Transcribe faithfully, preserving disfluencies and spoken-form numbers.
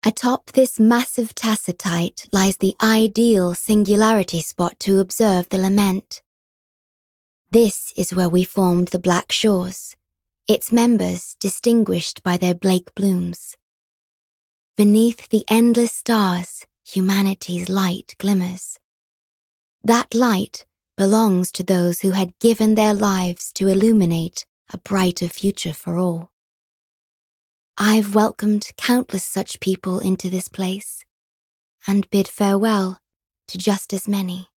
Atop this massive tacitite lies the ideal singularity spot to observe the lament. This is where we formed the Black Shores, its members distinguished by their Blake blooms. Beneath the endless stars, humanity's light glimmers. That light belongs to those who had given their lives to illuminate a brighter future for all. I've welcomed countless such people into this place, and bid farewell to just as many.